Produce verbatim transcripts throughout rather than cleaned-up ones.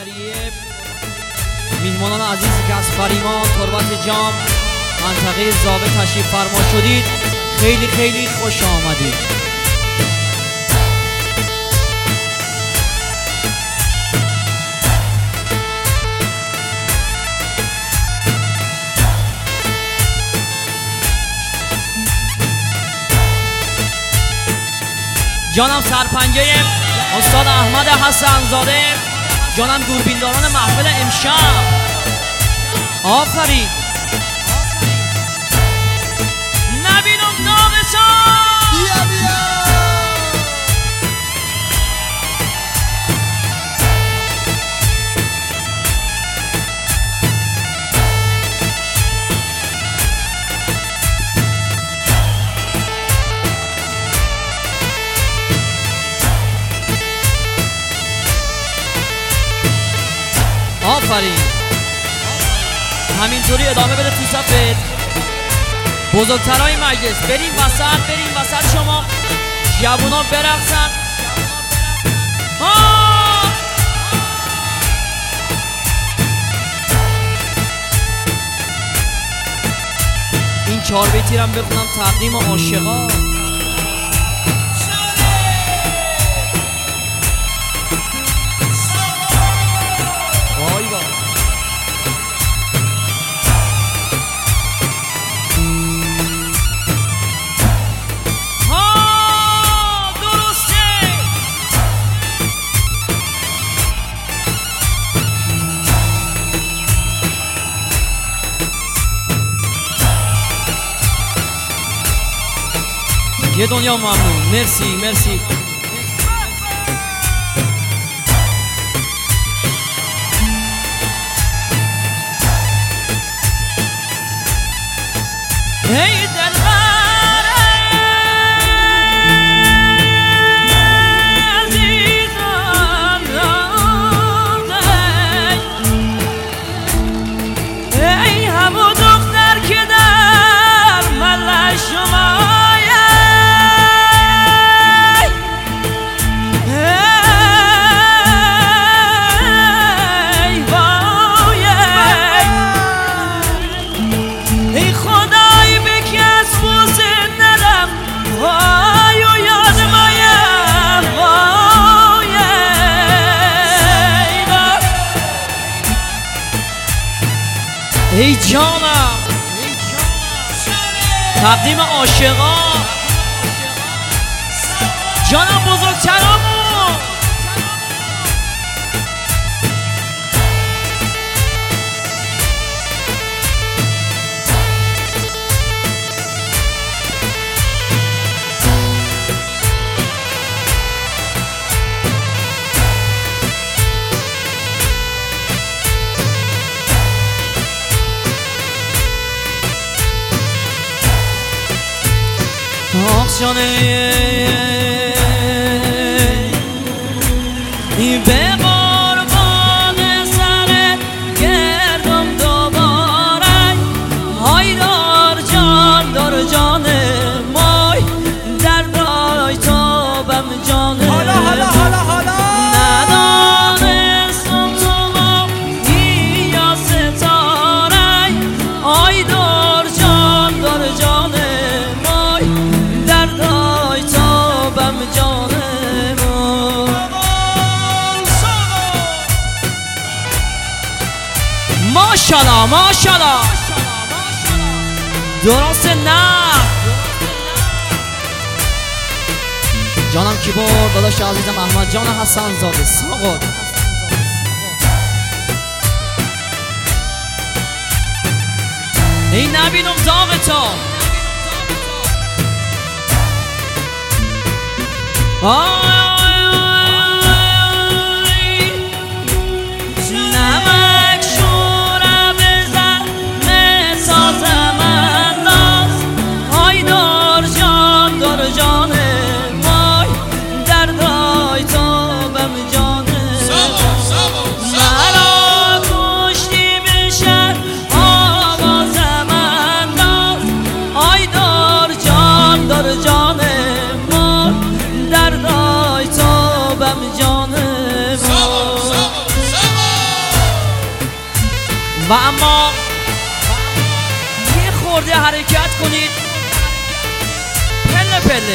رافینریه میهمانان عزیزی که از فریمان، تربت جام، منطقه زابه تشریف فرما شدید، خیلی خیلی خوش آمدید. جانم سرپنجه استاد احمد حسن زاده، جانم دوربینداران محفل امشب. آفرین. نبینم داغشان بیا بیا. آفرین. همینطوری ادامه بده تو صفت. بزرگترای مجلس بریم وسط، بریم وسط، شما جوونا برقصن. این چهار بیتی رو هم بخونم تقدیم عاشقا. وای وای. ها درسته. یه دنیا ممنون. مرسی مرسی. ای دلبر عزیزان، ای همون دختر که در ملع شما، ای جانم تقدیم عاشقا، جانم بزرگترامون. آخ جانه ای به قربان سرت گردم دوباره، های دار جان دار جان مای، در رای تابم جان حالا حالا حالا حالا ندانستم تو ما یا ستاره، های دار جان دار جان ماشالله ماشالله. درست نه جانم کیبور داداش عزیزم احمد جان حسن زاده ساقط. ای نبینم داغتا. آه جان ما در راه و اما یه خورده حرکت کنید، پله پله.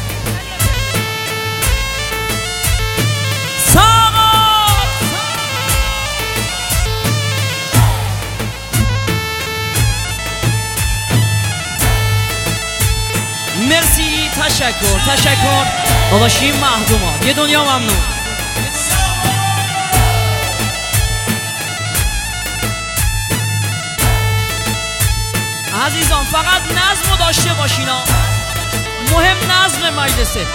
مرسی، تشکر تشکر داداشیم مهدوما، یه دنیا ممنون. عزیزان فقط نظم داشته باشینا، مهم نظم مجلسه.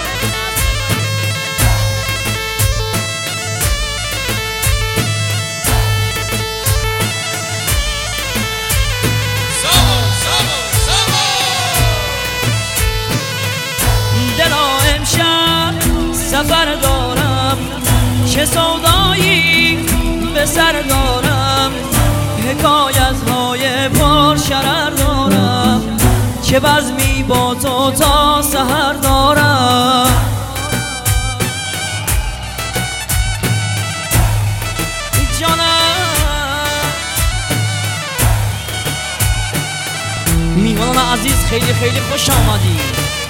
دلا امشب سفر دارم، چه سودایی به سر دارم، حکایت های پر شرر دارم، چه بزمی با تو تا سحر دارم. جانم میهمان عزیز خیلی خیلی خوش آمدی.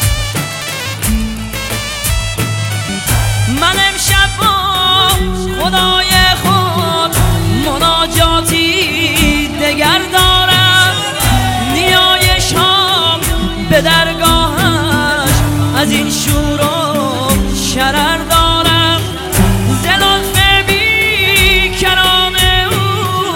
من امشب با خدای خود مناجاتی دگر دارم، نیای شام به درگاهش از این شور و شرر دارم. ز لطف بی کران او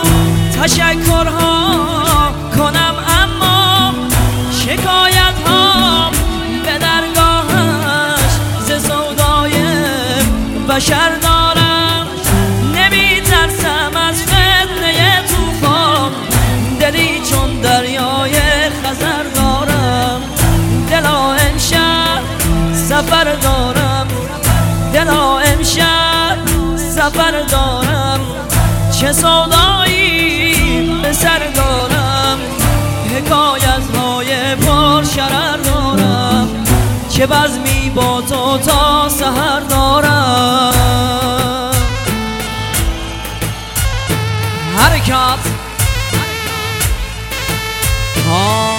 تشکرها کنم، اما شکایت ها به درگاهش ز سودای بشر دارم. نمی ترسم از فتنه توفان، دلی چون دریای خزر دارم. دلا امشب سفر دارم، دلا امشب سفر دارم، چه سودایی به سر دارم، حکایت های پر شرر دارم، چه بزمی با تو تا سحر دارم. حرکت ها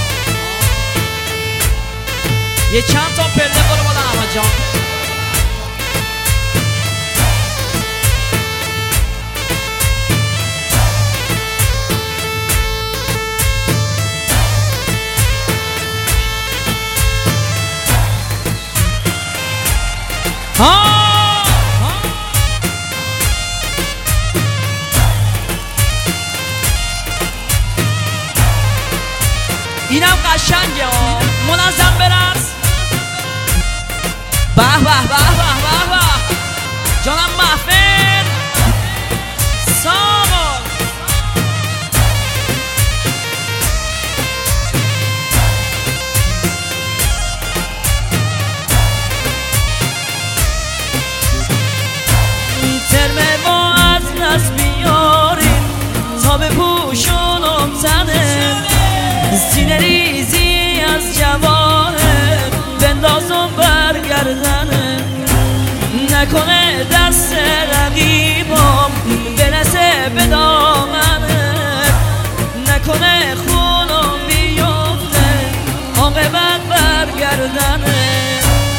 یه چند تا پله برو بادن احمد جان. ها اینم قشنگه ها، منظم برس. به به به به به به جانم محفل سامان. ترمه ما از دست بیاریم تا به پوشونم تنه، سینه ریزی از جواهر بندازم برگردنه، نکنه دست رقیبم برسه به دامنه، نکنه خونم بیفته عاقبت برگردنه.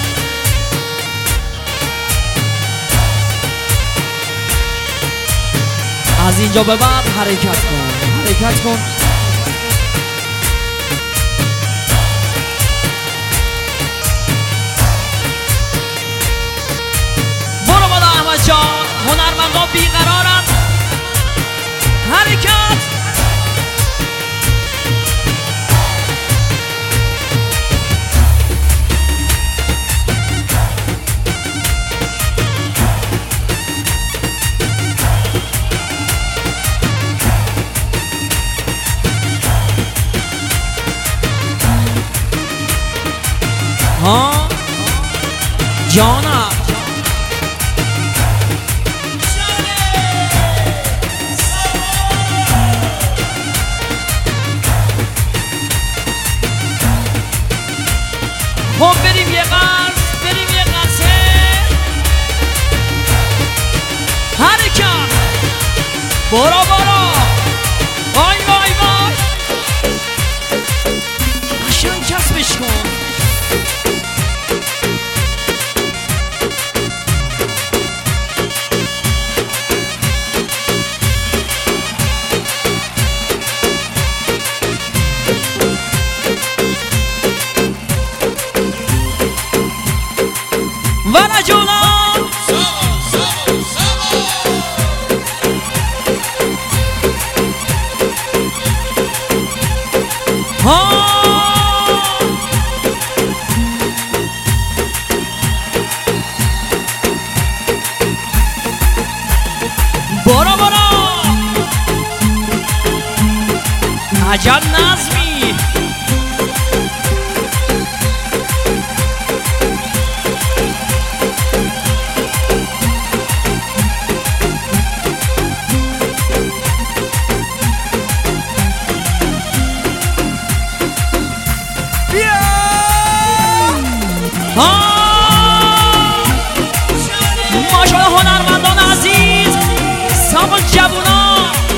از اینجا به بعد حرکت کن، حرکت کن. برو بالا احمد جان، هنرمندا بیقرارن. حرکت ها جانم خب بریم یه قرص، بریم یه قرصه. حرکت برو برو عجب نظمی. ماشاءالله هنرمندان عزیز، سامان جوونا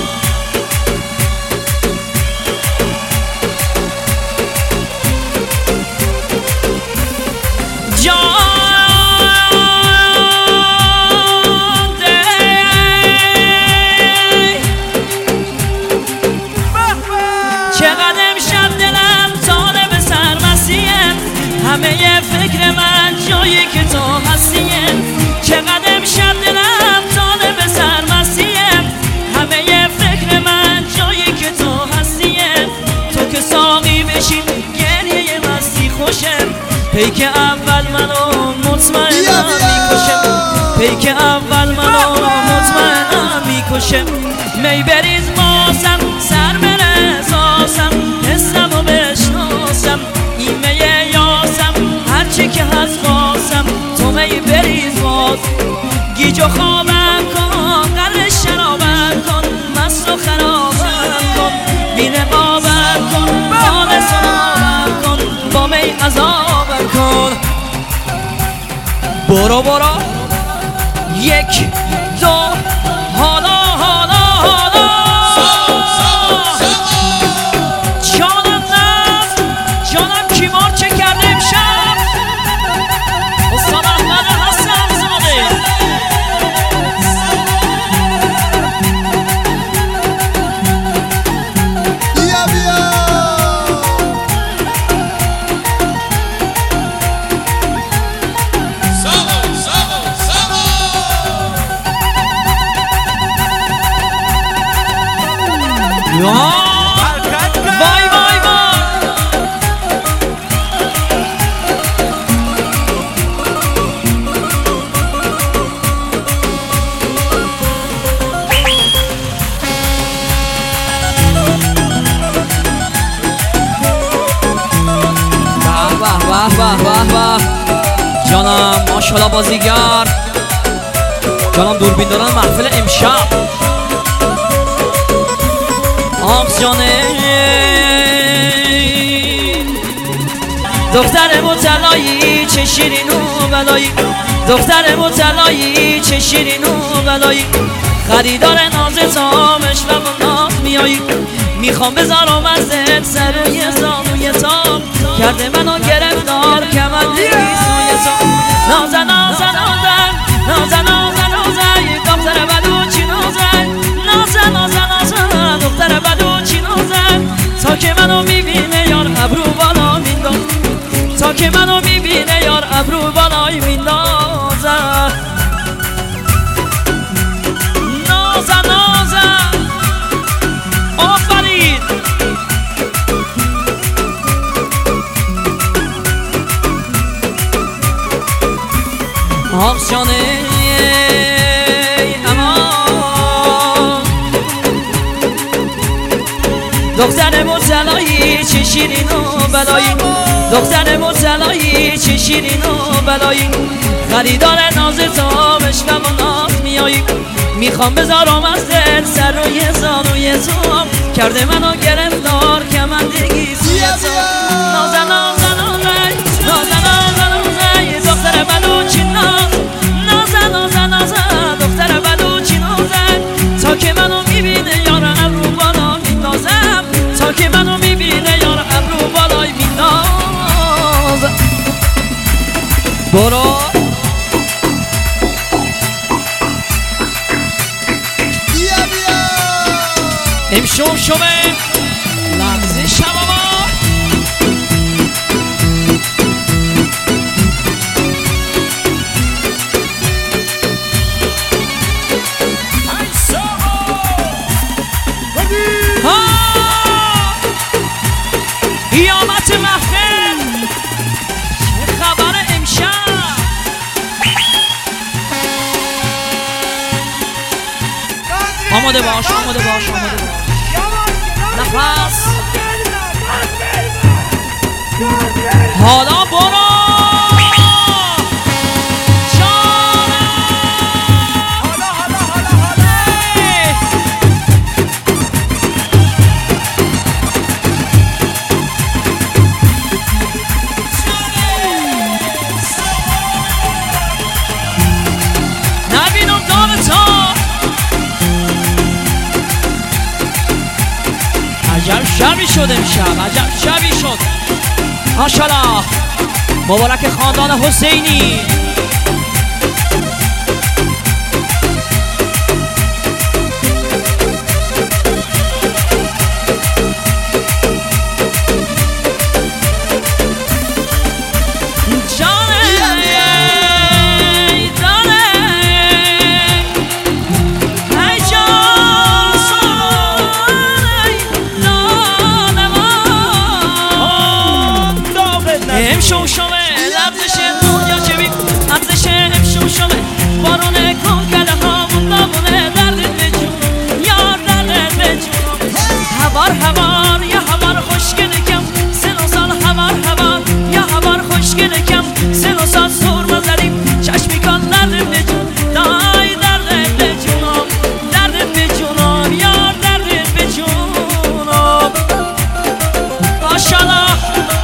جان ده چقدر امشب دلم طالب سرمسیه، همه فکر من جایی که تو هستیه. چقدر امشب دلم طالب سرمسیه، همه فکر من جایی که تو هستیه. تو که ساقی بشین گریه مستی خوشم، پیک اول منو مطمئنم میکشم، پیک اول منو مطمئنم میکشم. می بریز ماسم سر بره ساسم، حسم و بشناسم ایمه یاسم، هرچی که هست باسم تو می بریز باز. گیج و خوابم کن قرر شرابم کن، مست و خرابم کن بین قابم کن، حال سنابم کن با می عذابم کن. برو برو یک دو حالا حالا حالا جانم نفت جانم کیمار چه کرده امشب استاد احمد حسن زاده. بیا بیا ساغو ساغو ساغو وای وای وای به به به به به جانم ماشاءالله بازیگر، جانم دوربین دارن محفل امشب. آخ جانه دختر مطلعی چه شیرین و بلایی، دختر مطلعی چه شیرین و بلایی، خریدار ناز تامش و ناز میایی. میخوام بذارم ازت سر و یه زانوی تام، کرده منو گرفتار کمندی سوی تام. نازن نازن نازن نازن نازن نازن دختر بلوچی نازن، نازن نازن نازن دختر بلوچی نازن. تا که منو میبینه یار ابرو بالا مینداز، تا که منو میبینه یار ابرو بالای میندازن. نازن نازن آفرین آخ جانه امان دختر مطلعی چه شیرین و بلایی، دختر مطلعی چه شیرین و بلایی، خریدار ناز تابش و ناز میایی. میخوام بذارم از دل سر و یه زانوی زوم، کرده منو گرفتار کمندگی سوی زوم. نازن نازن نازن نازن نازن نازن دختر بلوچی ناز، نازن نازن نازن دختر بلوچی نازن. تا که منو میبینه یار ابرو بالا میندازم، تا که منو میبینه یار ابرو بالای میندازم. برو بیا بیا امشب شبه لحظه شبابا قیامت محفل چه خبر امشب؟ آماده باش آماده باش آماده باش نفس حالا برو عجب شبی شد امشب، عجب شبی شد. ماشاءالله مبارک خاندان حسینی. امشو شوه لبزش دنیا چه بی ارزش امشو شوه بارونه کن کله ها مندامونه دردت به جون یار دردت به جون هوار هوار یا هوار خوشگل کم سن و سال هوار هوار یا هوار خوشگل کم سن و سال سور مزدیم چشمی کن دردت به جون دای دردت به جونم دردت به جونم یار دردت به جونم. ماشاءالله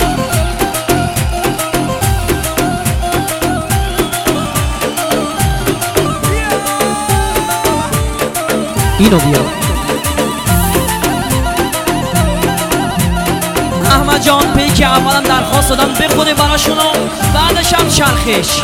اینو بیا احمد جان پیک اولم درخواست دادم بخونه براشونو بعدش هم چرخش.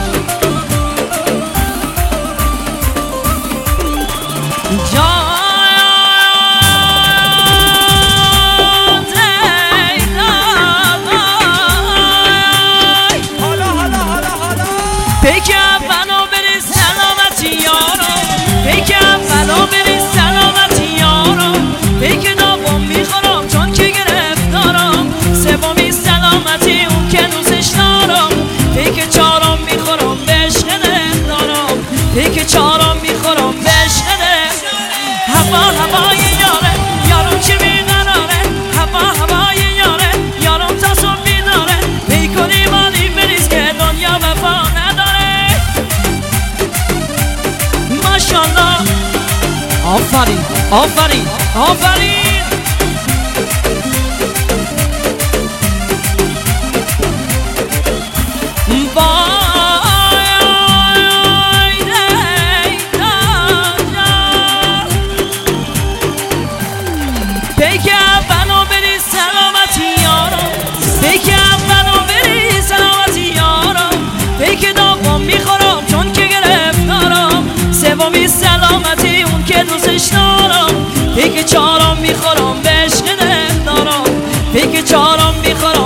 پیک اولو بری سلامتی یارو پیک اولو بری سلامتی یارو پیک دوم میخورم چون که گرفتارم سومی سلامتی اون که دوستش دارم پیک چهارم میخورم به عشق دارم پیک چهارم میخورم به عشق هوا هوای یاره یارم چه بیقراره هوا هوای یاره یارم تصم میداره پیکنی مالی بریز که دنیا وفا نداره. ماشاءالله آفرین آفرین آفرین. پیک اولو بری سلامتی یارو پیک اولو بری سلامتی یارو پیک دوم میخورم چون که گرفتارم سومی سلامتی اون که دوستش دارم پیک چهارم میخورم به عشق دارم پیک چهارم میخورم